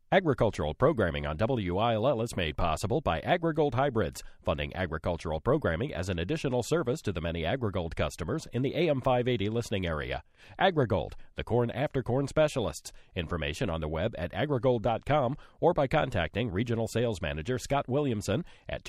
Agricultural programming on WILL is made possible by AgriGold Hybrids, funding agricultural programming as an additional service to the many AgriGold customers in the AM 580 listening area. AgriGold, the corn after corn specialists. Information on the web at agrigold.com or by contacting Regional Sales Manager Scott Williamson at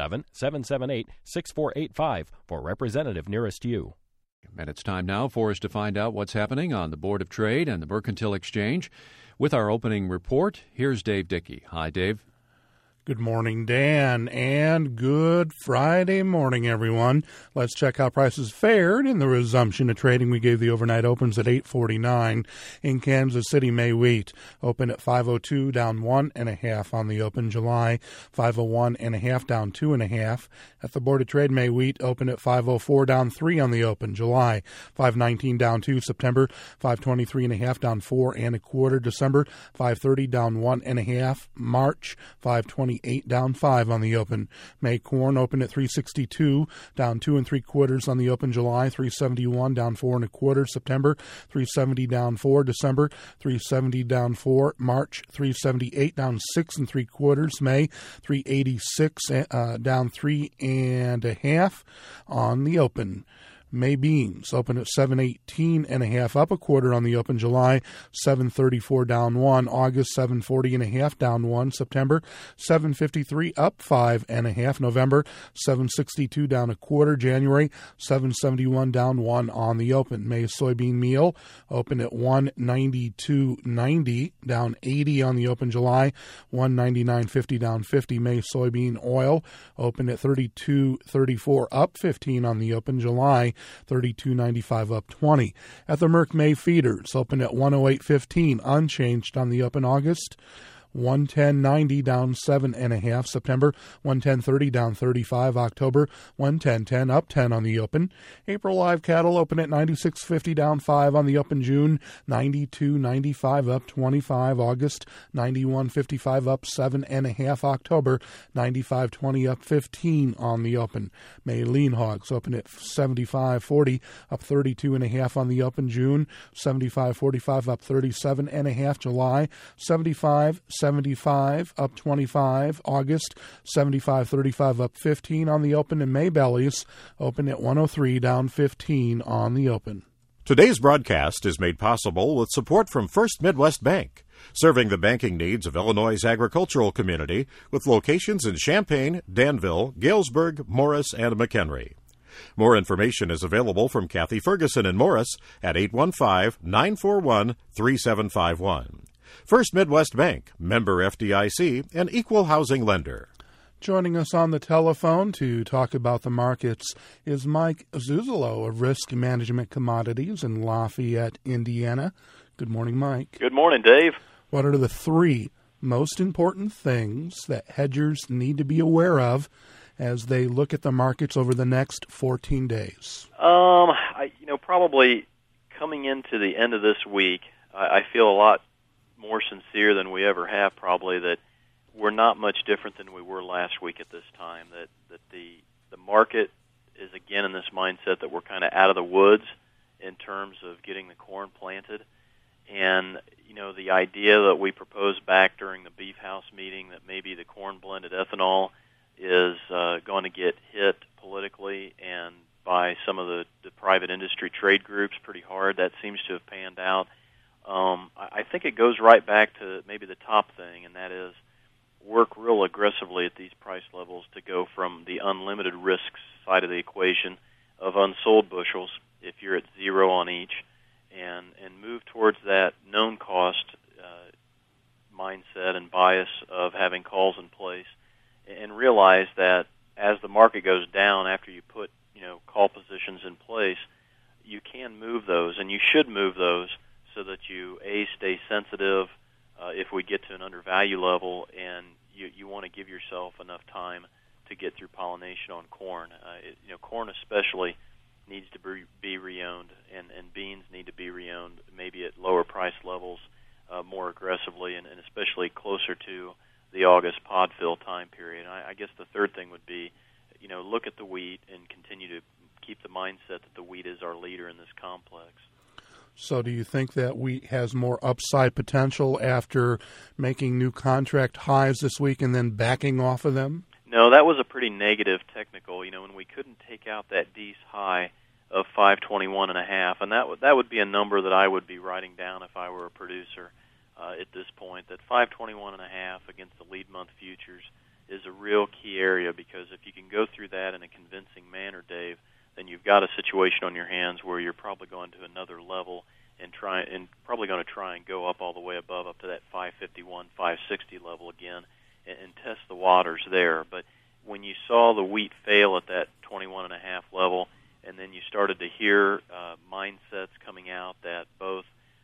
217-778-6485 for representative nearest you. And it's time now for us to find out what's happening on the Board of Trade and the Mercantile Exchange. With our opening report, here's Dave Dickey. Hi, Dave. Good morning, Dan, and good Friday morning, everyone. Let's check how prices fared in the resumption of trading. We gave the overnight opens at 8:49 in Kansas City. May wheat opened at 502, down 1.5 on the open. July 501.5, down 2.5. At the Board of Trade, May wheat opened at 504, down 3 on the open. July 519, down 2. September 523.5, down 4.25. December 530, down 1.5. March 520. 8 down 5 on the open. May corn opened at 362, down 2 3/4 on the open. July 371, down 4 1/4. September 370, down 4. December 370, down 4. March 378, down 6 3/4. May 386, down 3 1/2 on the open. May beans open at 718.5, up 1/4 on the open. July 734, down 1. August 740.5, down 1. September 753, up 5.5. November 762, down 1/4. January 771, down 1 on the open. May soybean meal open at 192.90, down 80 on the open. July 199.50, down 50. May soybean oil open at 32.34, up 15 on the open. July 32.95, up 20. At the Merck May feeders open at 108.15, unchanged on the open. August 110.90, down 7.5. September 110.30, down 35. October 110.10, up 10 on the open. April live cattle open at 96.50, down 5 on the open. June 92.95, up 25. August 91.55, up 7.5. October 95.20, up 15 on the open. May lean hogs open at 75.40, up 32.5 on the open. June 75.45, up 37.5. July 75, up 25. August 75.35, up 15 on the open. And May bellies open at 103, down 15 on the open. Today's broadcast is made possible with support from First Midwest Bank, serving the banking needs of Illinois' agricultural community with locations in Champaign, Danville, Galesburg, Morris, and McHenry. More information is available from Kathy Ferguson in Morris at 815-941-3751. First Midwest Bank, member FDIC, and equal housing lender. Joining us on the telephone to talk about the markets is Mike Zuzolo of Risk Management Commodities in Lafayette, Indiana. Good morning, Mike. Good morning, Dave. What are the 3 most important things that hedgers need to be aware as they look at the markets over the next 14 days? Probably coming into the end of this week, I feel a lot more sincere than we ever have, probably, that we're not much different than we were last week at this time, that the market is again in this mindset that we're kind of out of the woods in terms of getting the corn planted. And, the idea that we proposed back during the Beef House meeting that maybe the corn-blended ethanol is going to get hit politically and by some of the private industry trade groups pretty hard, that seems to have panned out. I think it goes right back to maybe the top thing, and that is work real aggressively at these price levels to go from the unlimited risks side of the equation of unsold bushels, if you're at 0 on each, and move towards that known cost mindset and bias of having calls in place, and realize that as the market goes down after you put call positions in place, you can move those, and you should move those, so that you, stay sensitive if we get to an undervalue level, and you want to give yourself enough time to get through pollination on corn. Corn especially needs to be reowned, and beans need to be reowned, maybe at lower price levels more aggressively, and especially closer to the August pod fill time period. I guess the third thing would be, look at the wheat and continue to keep the mindset that the wheat is our leader in this complex. So do you think that wheat has more upside potential after making new contract highs this week and then backing off of them? No, that was a pretty negative technical. When we couldn't take out that Dees high of 521.5, and that would be a number that I would be writing down if I were a producer at this point. That 521.5 against the lead month futures is a real key area, because if you can go through that in a convincing manner, Dave, then you've got a situation on your hands where you're probably going to another level and probably going to try and go up all the way above, up to that 551, 560 level again, and test the waters there. But when you saw the wheat fail at that 21.5 level, and then you started to hear mindsets coming out that both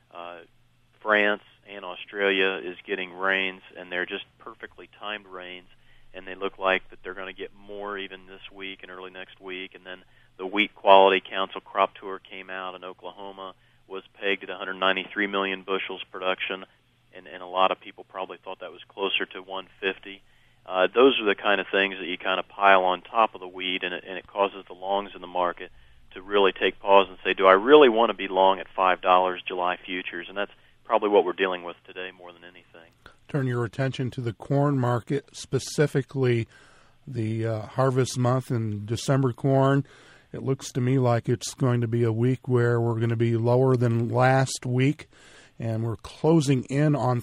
France and Australia is getting rains, and they're just perfectly timed rains, and they look like that they're going to get more even this week and early next week. And then the Wheat Quality Council crop tour came out, and Oklahoma was pegged at 193 million bushels production, and a lot of people probably thought that was closer to 150. Those are the kind of things that you kind of pile on top of the wheat, and it causes the longs in the market to really take pause and say, do I really want to be long at $5 July futures? And that's probably what we're dealing with today more than anything. Turn your attention to the corn market, specifically the harvest month in December corn. It looks to me like it's going to be a week where we're going to be lower than last week, and we're closing in on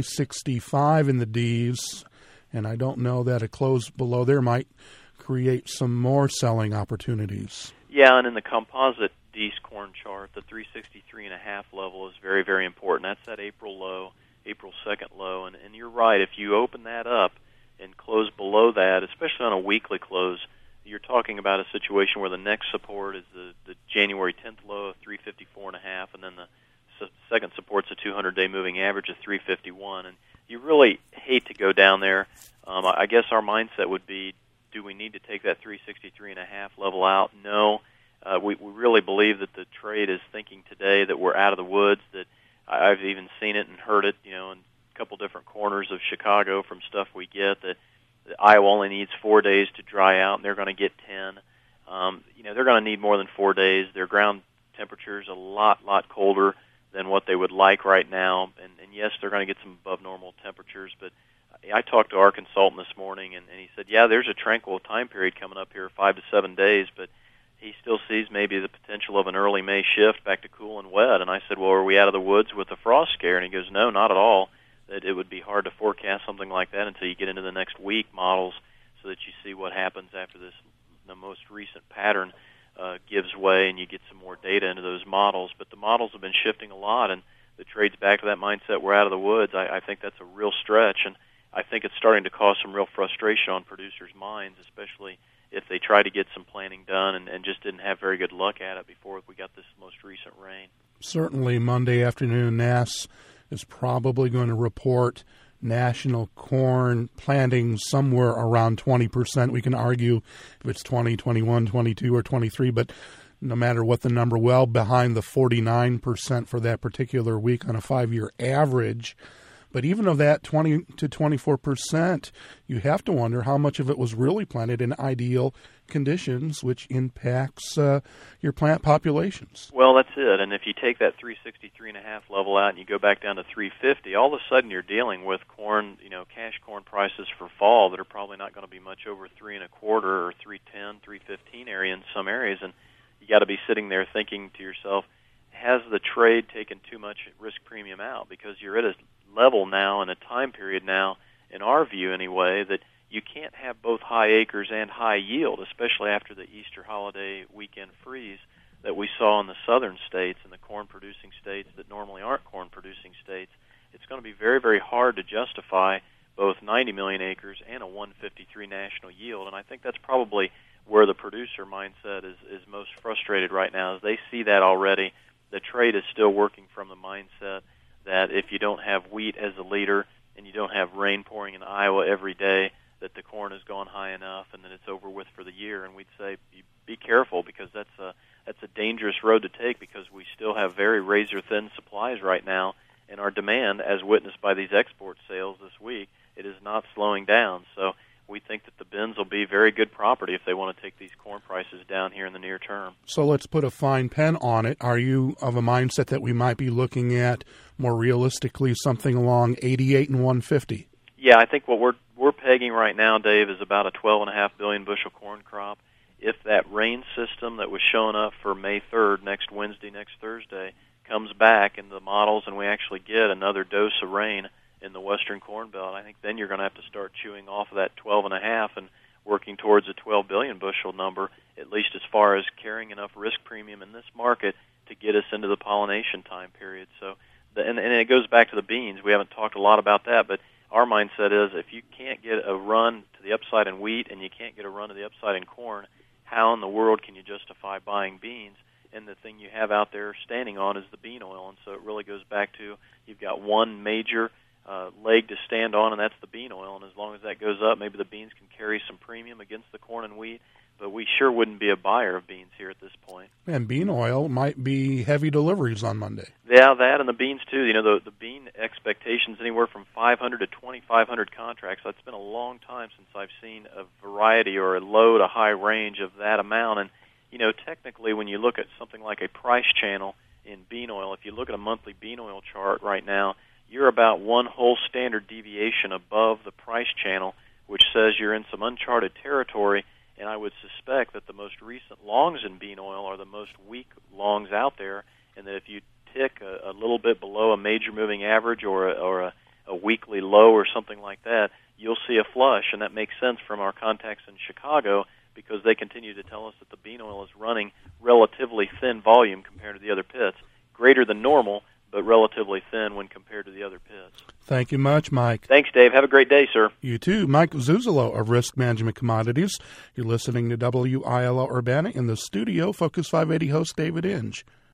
365 in the Ds, and I don't know that a close below there might create some more selling opportunities. Yeah, and in the composite D's corn chart, the 363.5 level is very, very important. That's that April low, April 2nd low, and you're right. If you open that up and close below that, especially on a weekly close, you're talking about a situation where the next support is the January 10th low of 354.5, and then the second support's a 200-day moving average of 351. And you really hate to go down there. I guess our mindset would be, do we need to take that 363.5 level out? No. We really believe that the trade is thinking today that we're out of the woods, that I've even seen it and heard it, in a couple different corners of Chicago from stuff we get, that Iowa only needs 4 days to dry out, and they're going to get 10. They're going to need more than 4 days. Their ground temperature is a lot colder than what they would like right now, and yes, they're going to get some above normal temperatures, but I talked to our consultant this morning, and he said, yeah, there's a tranquil time period coming up here, 5 to 7 days, but he still sees maybe the potential of an early May shift back to cool and wet. And I said, well, are we out of the woods with the frost scare? And he goes, no, not at all. That it would be hard to forecast something like that until you get into the next week models, so that you see what happens after the most recent pattern gives way, and you get some more data into those models. But the models have been shifting a lot, and the trade's back to that mindset, we're out of the woods. I think that's a real stretch, and I think it's starting to cause some real frustration on producers' minds, especially if they try to get some planning done and just didn't have very good luck at it before we got this most recent rain. Certainly Monday afternoon, NASS is probably going to report national corn planting somewhere around 20%. We can argue if it's 20, 21, 22, or 23, but no matter what the number, well behind the 49% for that particular week on a 5-year average. But even of that 20 to 24%, you have to wonder how much of it was really planted in ideal conditions, which impacts your plant populations. Well, that's it. And if you take that 363.5 level out and you go back down to 350, all of a sudden you're dealing with corn, cash corn prices for fall that are probably not going to be much over 3.25 or 310, 315 area in some areas. And you got to be sitting there thinking to yourself, has the trade taken too much risk premium out? Because you're at a level now and a time period now, in our view anyway, that you can't have both high acres and high yield, especially after the Easter holiday weekend freeze that we saw in the southern states and the corn-producing states that normally aren't corn-producing states. It's going to be very, very hard to justify both 90 million acres and a 153 national yield, and I think that's probably where the producer mindset is most frustrated right now, is they see that already. The trade is still working from the mindset that if you don't have wheat as a leader and you don't have rain pouring in Iowa every day, that the corn has gone high enough and that it's over with for the year. And we'd say be careful, because that's a dangerous road to take, because we still have very razor-thin supplies right now, and our demand, as witnessed by these export sales this week, it is not slowing down. So we think that the bins will be very good property if they want to take these corn prices down here in the near term. So let's put a fine pen on it. Are you of a mindset that we might be looking at more realistically something along 88 and 150? Yeah, I think what we're pegging right now, Dave, is about a 12.5 billion bushel corn crop. If that rain system that was showing up for May 3rd, next Wednesday, next Thursday, comes back into the models and we actually get another dose of rain in the western corn belt, I think then you're going to have to start chewing off of that 12.5 and working towards a 12 billion bushel number, at least as far as carrying enough risk premium in this market to get us into the pollination time period. So, and it goes back to the beans. We haven't talked a lot about that, but our mindset is if you can't get a run to the upside in wheat and you can't get a run to the upside in corn, how in the world can you justify buying beans? And the thing you have out there standing on is the bean oil. And so it really goes back to you've got one major leg to stand on, and that's the bean oil. And as long as that goes up, maybe the beans can carry some premium against the corn and wheat. But we sure wouldn't be a buyer of beans here at this point. And bean oil might be heavy deliveries on Monday. Yeah, that and the beans too. You know, the bean expectations anywhere from 500 to 2,500 contracts. That's been a long time since I've seen a variety or a low to high range of that amount. And you know, technically, when you look at something like a price channel in bean oil, if you look at a monthly bean oil chart right now, you're about one whole standard deviation above the price channel, which says you're in some uncharted territory. And I would suspect that the most recent longs in bean oil are the most weak longs out there, and that if you tick a little bit below a major moving average or a weekly low or something like that, you'll see a flush, and that makes sense from our contacts in Chicago because they continue to tell us that the bean oil is running relatively thin volume compared to the other pits, greater than normal, but relatively thin when compared to the other pits. Thank you much, Mike. Thanks, Dave. Have a great day, sir. You too. Mike Zuzolo of Risk Management Commodities. You're listening to WILO Urbana in the studio. Focus 580 host David Inge.